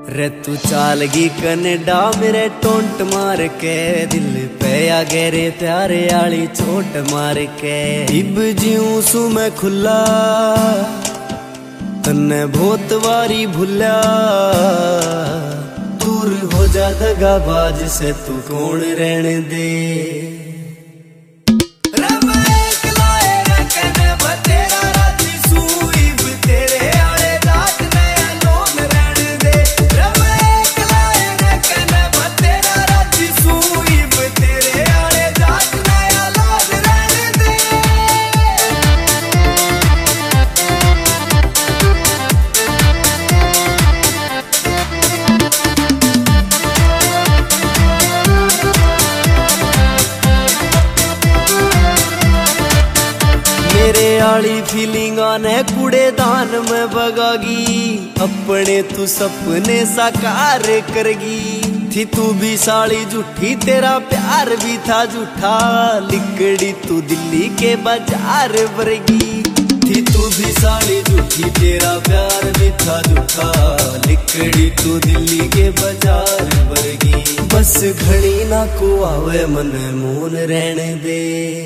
रे तू चालगी कनेडा मेरे टोंट मार के दिल पे आ गहरे प्यारे आली चोट मार के इब जीऊं सू मैं खुला तन्ने बहुत वारी भुला दूर हो जा दगाबाज से तू कौन रहने दे मेरे आली फीलिंग ने कूड़ेदान में बगागी अपने तू सपने साकार करगी थी तू भी साली झूठी तेरा प्यार भी था झूठा लिकड़ी तू दिल्ली के बाजार वर्गी थी तू भी साली झूठी तेरा प्यार भी था झूठा लिकड़ी तू दिल्ली के बाजार वर्गी बस घड़ी ना को आवे मन मोन रहने दे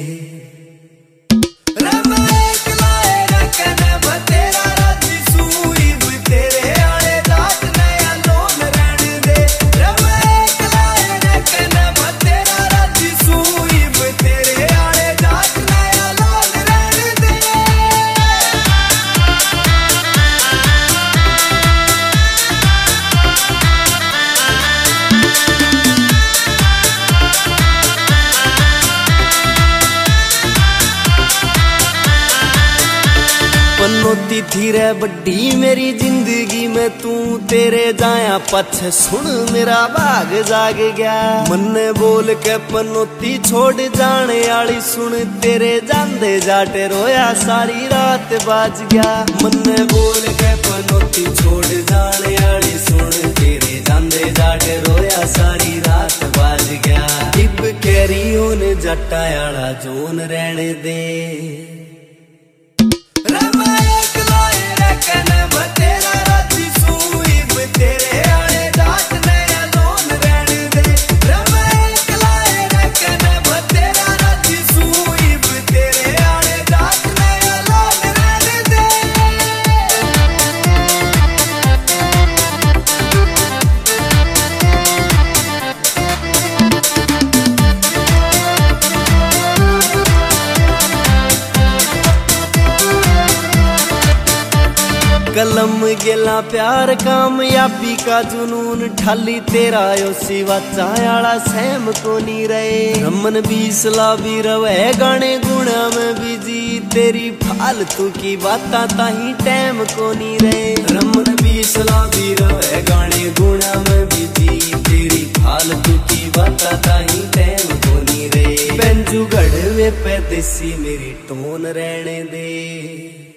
पनौती थी रे बड्डी मेरी जिंदगी में तू तेरे जाया पछ सुन मेरा भाग जाग गया मन ने बोल के पनौती छोड़ जाने आली सुन तेरे जांदे जाटे रोया सारी रात बाज गया मन ने बोल के पनौती छोड़ जाने आली सुन तेरे जांदे जाटे रोया सारी रात बाज गया इब कैरी होने जट्टा आला जोन रहने दे कलम गेला प्यार कामयाबी का जुनून ठाली तेरा यो सिवा चायाला सहम को नी रहे रमन बीसला भी रवे गाने गुणा में बिजी तेरी फालतू की बाता ताही टैम को नी रहे रमन बीसला भी रवे गाने गुणा में बिजी तेरी फालतू की बाता ताही टैम को नी रहे पेंजू गढ़वे पे देसी मेरी टोन रहने दे।